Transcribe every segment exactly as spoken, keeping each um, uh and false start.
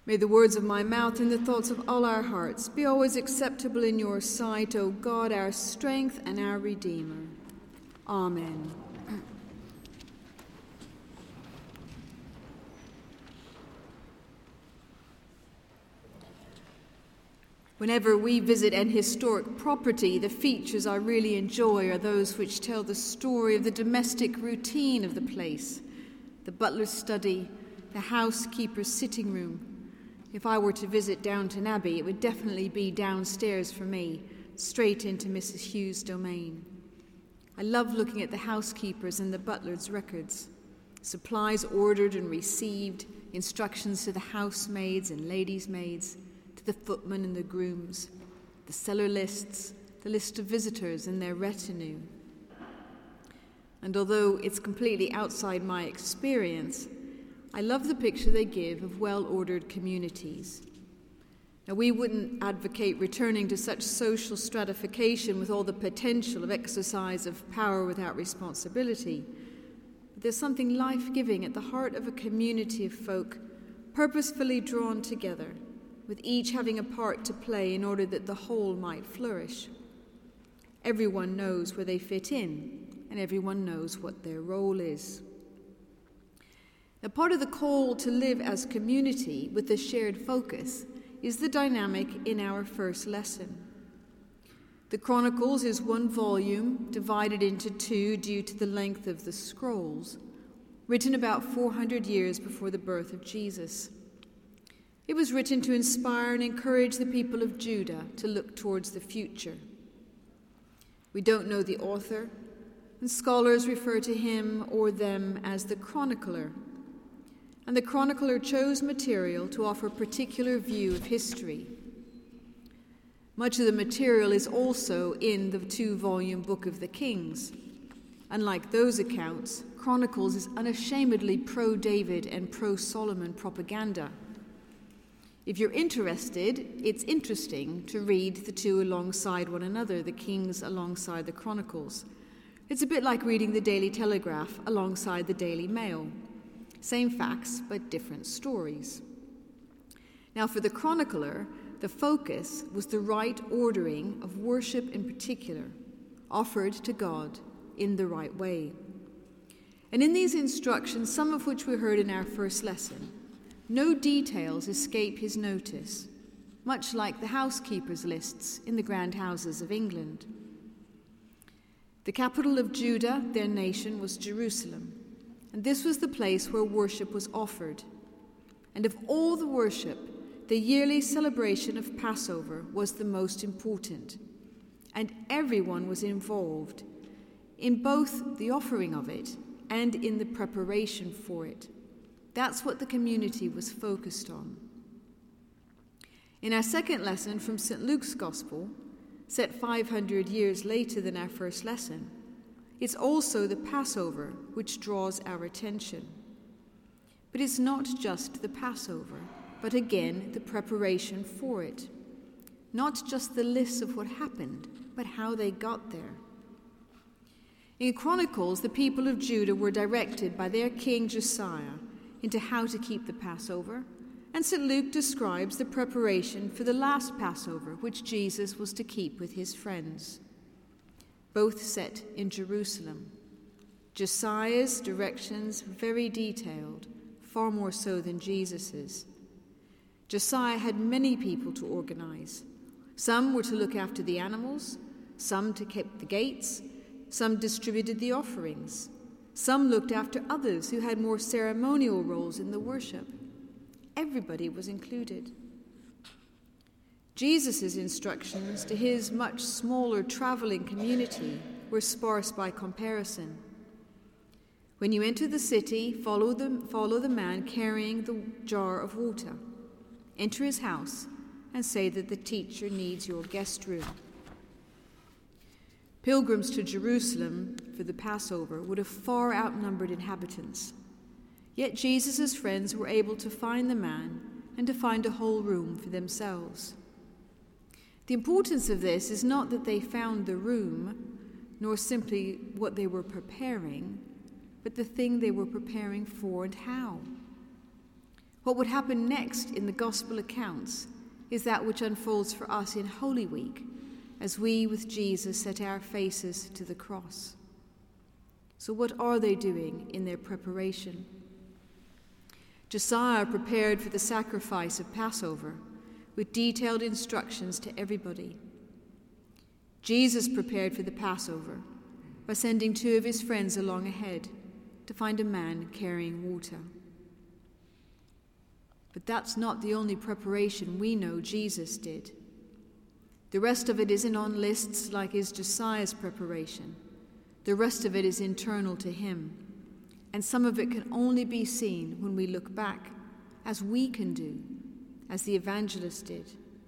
May the words of my mouth and the thoughts of all our hearts be always acceptable in your sight, O God, our strength and our Redeemer. Amen. Whenever we visit an historic property, the features I really enjoy are those which tell the story of the domestic routine of the place, the butler's study, the housekeeper's sitting room. If I were to visit Downton Abbey, it would definitely be downstairs for me, straight into Missus Hughes' domain. I love looking at the housekeepers and the butler's records, supplies ordered and received, instructions to the housemaids and ladies' maids, to the footmen and the grooms, the cellar lists, the list of visitors and their retinue. And although it's completely outside my experience, I love the picture they give of well-ordered communities. Now, we wouldn't advocate returning to such social stratification with all the potential of exercise of power without responsibility. But there's something life-giving at the heart of a community of folk purposefully drawn together, with each having a part to play in order that the whole might flourish. Everyone knows where they fit in, and everyone knows what their role is. Now, part of the call to live as community with a shared focus is the dynamic in our first lesson. The Chronicles is one volume divided into two due to the length of the scrolls, written about four hundred years before the birth of Jesus. It was written to inspire and encourage the people of Judah to look towards the future. We don't know the author, and scholars refer to him or them as the chronicler. And the chronicler chose material to offer a particular view of history. Much of the material is also in the two-volume Book of the Kings. Unlike those accounts, Chronicles is unashamedly pro-David and pro-Solomon propaganda. If you're interested, it's interesting to read the two alongside one another, the Kings alongside the Chronicles. It's a bit like reading the Daily Telegraph alongside the Daily Mail. Same facts, but different stories. Now, for the chronicler, the focus was the right ordering of worship in particular, offered to God in the right way. And in these instructions, some of which we heard in our first lesson, no details escape his notice, much like the housekeepers' lists in the grand houses of England. The capital of Judah, their nation, was Jerusalem. And this was the place where worship was offered. And of all the worship, the yearly celebration of Passover was the most important. And everyone was involved in both the offering of it and in the preparation for it. That's what the community was focused on. In our second lesson from Saint Luke's Gospel, set five hundred years later than our first lesson, it's also the Passover which draws our attention. But it's not just the Passover, but again the preparation for it. Not just the lists of what happened, but how they got there. In Chronicles, the people of Judah were directed by their king Josiah into how to keep the Passover, and Saint Luke describes the preparation for the last Passover, which Jesus was to keep with his friends. Both set in Jerusalem. Josiah's directions very detailed, far more so than Jesus's. Josiah had many people to organize. Some were to look after the animals, some to keep the gates, some distributed the offerings, some looked after others who had more ceremonial roles in the worship. Everybody was included. Jesus' instructions to his much smaller traveling community were sparse by comparison. When you enter the city, follow the, follow the man carrying the jar of water. Enter his house and say that the teacher needs your guest room. Pilgrims to Jerusalem for the Passover would have far outnumbered inhabitants. Yet Jesus' friends were able to find the man and to find a whole room for themselves. The importance of this is not that they found the room, nor simply what they were preparing, but the thing they were preparing for and how. What would happen next in the Gospel accounts is that which unfolds for us in Holy Week, as we with Jesus set our faces to the cross. So what are they doing in their preparation? Josiah prepared for the sacrifice of Passover with detailed instructions to everybody. Jesus prepared for the Passover by sending two of his friends along ahead to find a man carrying water. But that's not the only preparation we know Jesus did. The rest of it isn't on lists like is Josiah's preparation. The rest of it is internal to him, and some of it can only be seen when we look back, as we can do, as the evangelist did.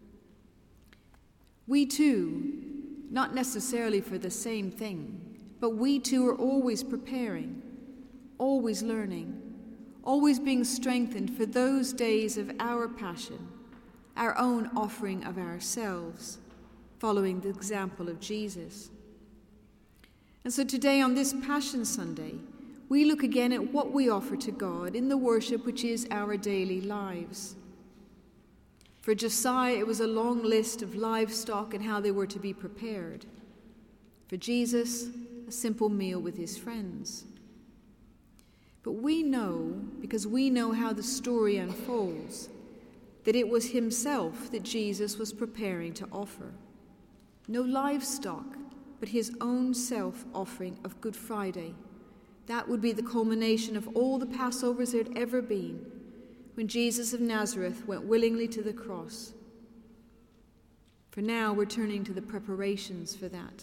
We too, not necessarily for the same thing, but we too are always preparing, always learning, always being strengthened for those days of our passion, our own offering of ourselves, following the example of Jesus. And so today, on this Passion Sunday, we look again at what we offer to God in the worship which is our daily lives. For Josiah, it was a long list of livestock and how they were to be prepared. For Jesus, a simple meal with his friends. But we know, because we know how the story unfolds, that it was himself that Jesus was preparing to offer. No livestock, but his own self-offering of Good Friday. That would be the culmination of all the Passovers there had ever been, when Jesus of Nazareth went willingly to the cross. For now, we're turning to the preparations for that.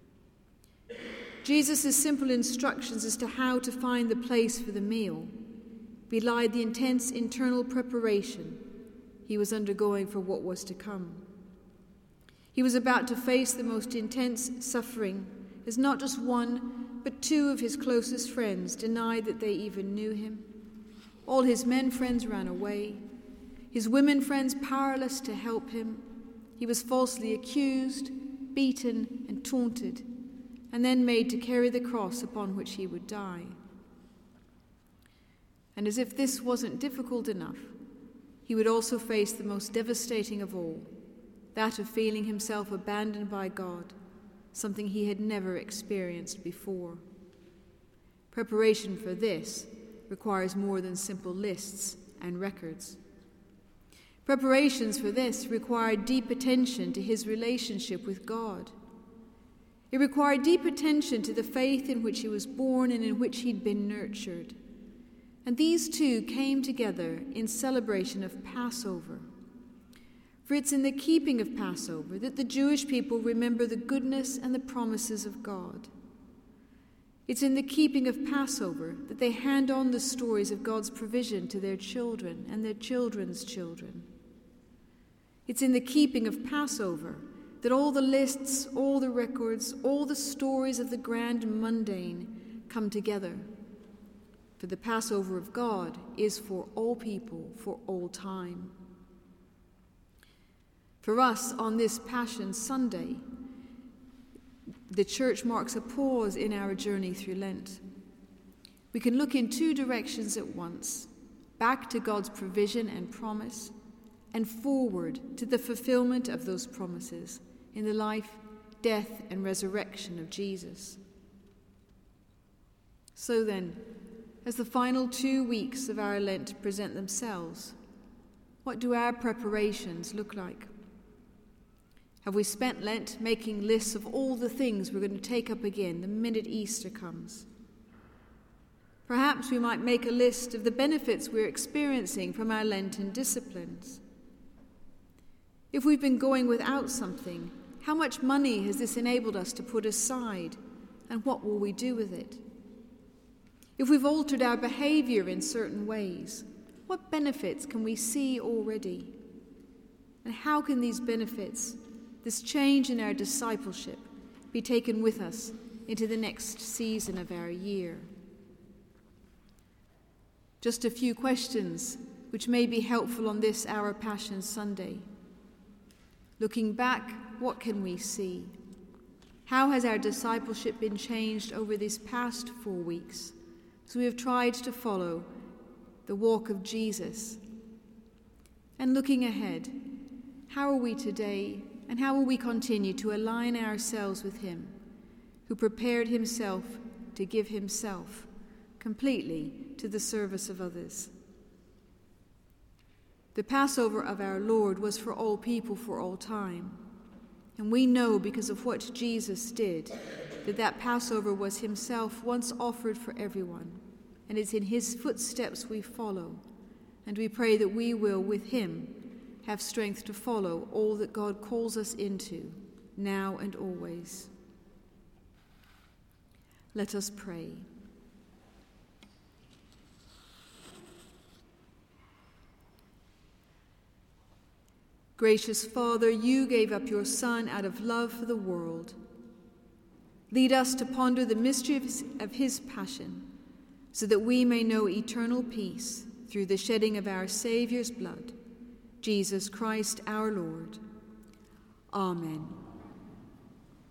Jesus' simple instructions as to how to find the place for the meal belied the intense internal preparation he was undergoing for what was to come. He was about to face the most intense suffering as not just one, but two of his closest friends denied that they even knew him. All his men friends ran away, his women friends powerless to help him. He was falsely accused, beaten, and taunted, and then made to carry the cross upon which he would die. And as if this wasn't difficult enough, he would also face the most devastating of all, that of feeling himself abandoned by God, something he had never experienced before. Preparation for this requires more than simple lists and records. Preparations for this required deep attention to his relationship with God. It required deep attention to the faith in which he was born and in which he'd been nurtured. And these two came together in celebration of Passover. For it's in the keeping of Passover that the Jewish people remember the goodness and the promises of God. It's in the keeping of Passover that they hand on the stories of God's provision to their children and their children's children. It's in the keeping of Passover that all the lists, all the records, all the stories of the grand mundane come together. For the Passover of God is for all people, for all time. For us, on this Passion Sunday, the church marks a pause in our journey through Lent. We can look in two directions at once, back to God's provision and promise, and forward to the fulfillment of those promises in the life, death, and resurrection of Jesus. So then, as the final two weeks of our Lent present themselves, what do our preparations look like? Have we spent Lent making lists of all the things we're going to take up again the minute Easter comes? Perhaps we might make a list of the benefits we're experiencing from our Lenten disciplines. If we've been going without something, how much money has this enabled us to put aside, and what will we do with it? If we've altered our behavior in certain ways, what benefits can we see already? And how can these benefits, this change in our discipleship, be taken with us into the next season of our year? Just a few questions which may be helpful on this Our Passion Sunday. Looking back, what can we see? How has our discipleship been changed over these past four weeks as we have tried to follow the walk of Jesus And looking ahead, how are we today and how will we continue to align ourselves with him, who prepared himself to give himself completely to the service of others? The Passover of our Lord was for all people for all time. And we know because of what Jesus did that that Passover was himself once offered for everyone. And it's in his footsteps we follow. And we pray that we will, with him, have strength to follow all that God calls us into, now and always. Let us pray. Gracious Father, you gave up your Son out of love for the world. Lead us to ponder the mystery of his, of his passion, so that we may know eternal peace through the shedding of our Saviour's blood, Jesus Christ our Lord. Amen.